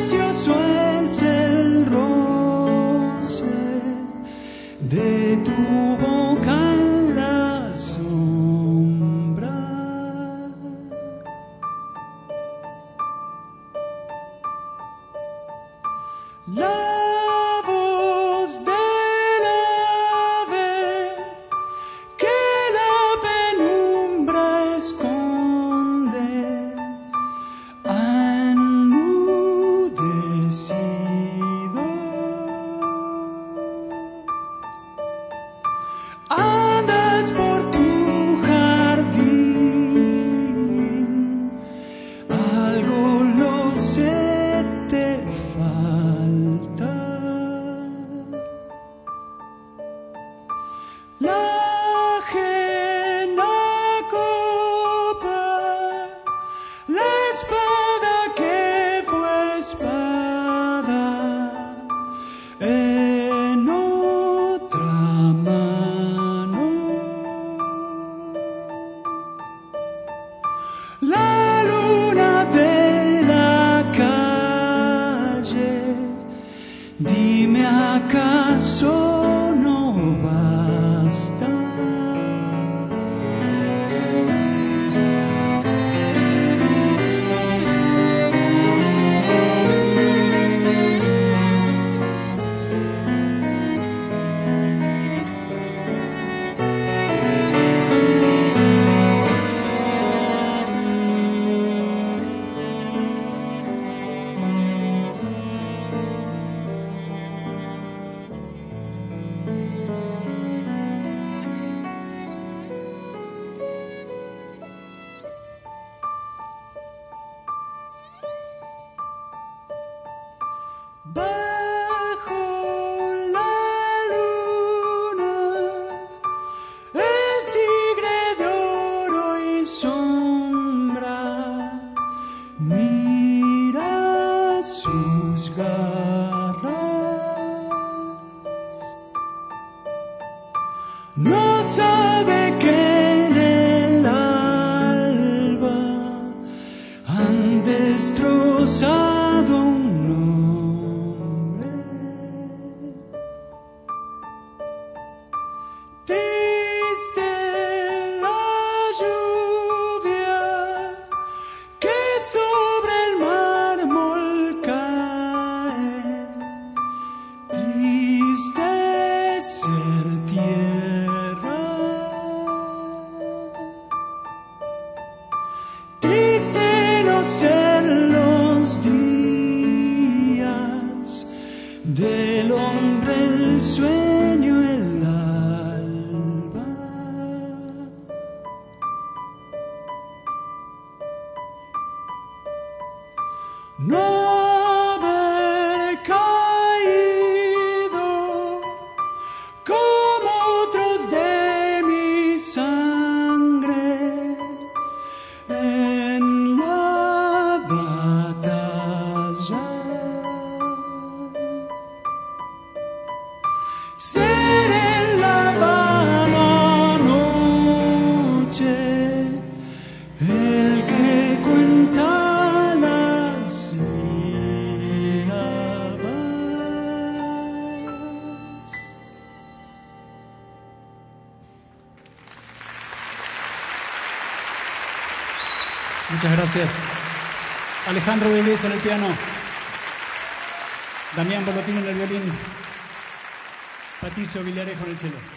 precioso es el roce de tu boca en la sombra. La voz del ave que la penumbra esconde ha enmudecido. Andas por tu jardín, algo lo sé te falta. La ajena copa, la espada que fue espada en otra mano. La luna de la calle, dime acaso no basta. Bajo la luna, el tigre de oro y sombra mira sus garras. No sabe que en el alba han destrozado un hombre. Triste la lluvia que sobre el mármol cae, triste ser tierra, triste no ser los días del hombre, el sueño, el alba. No haber caído como otros de mi sangre en la batalla. Ser en la vana noche el que cuenta las sílabas. Muchas gracias. Alejandro Deleuze en el piano, Damián Borlotino en el violín, Patricio Villarejo en el cello.